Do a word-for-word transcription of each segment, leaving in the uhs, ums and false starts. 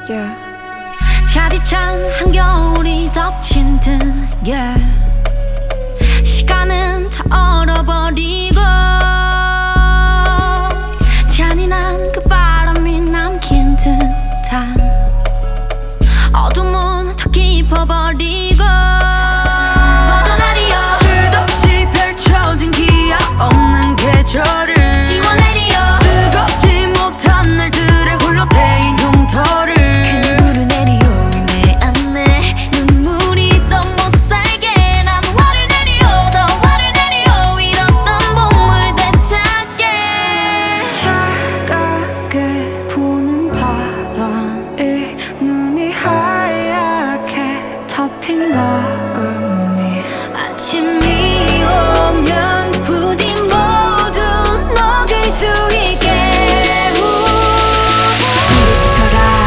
yeah. 차디찬 한겨울이 덮친 듯 yeah. 시간은 다 얼어버리고 잔인한 그 바람이 남긴 듯한 어둠은 더 깊어버리고 벗어나리요 끝없이 펼쳐진 기약 없는 계절을 지워내리요 뜨겁지 못한 날들의 홀로 데인 흉터를 눈물을 내리요 내 안에 눈물이 더 못살게 난 화를 내리요 더 화를 내리요 잃었던 봄을 되찾게 차갑게 부는 바람이 눈이 하얗게 덮인 마음이 아침이 오면 부디 모두 녹일 수 있게 불을 지펴라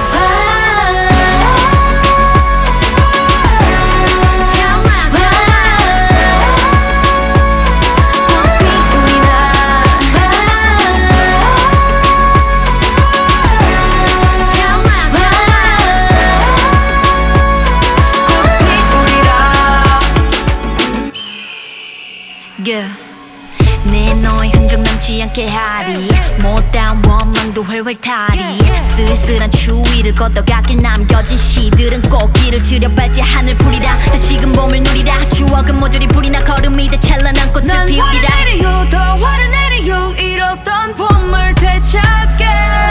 yeah. 내 너의 흔적 남지 않게 하리 못다운 원망도 훨훨 타리 쓸쓸한 추위를 걷어가길 남겨진 시들은 꽃길을 지려 밟지 하늘 풀이라 다시금 봄을 누리라 추억은 모조리 불이 나 걸음이 돼 찬란한 꽃을 난 피우리라 화를 내리요 더 화를 내리요 잃었던 봄을 되찾게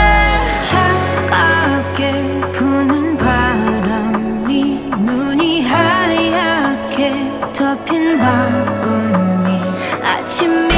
차갑게 부는 바람이 눈이 하얗게 덮인 마음이 아침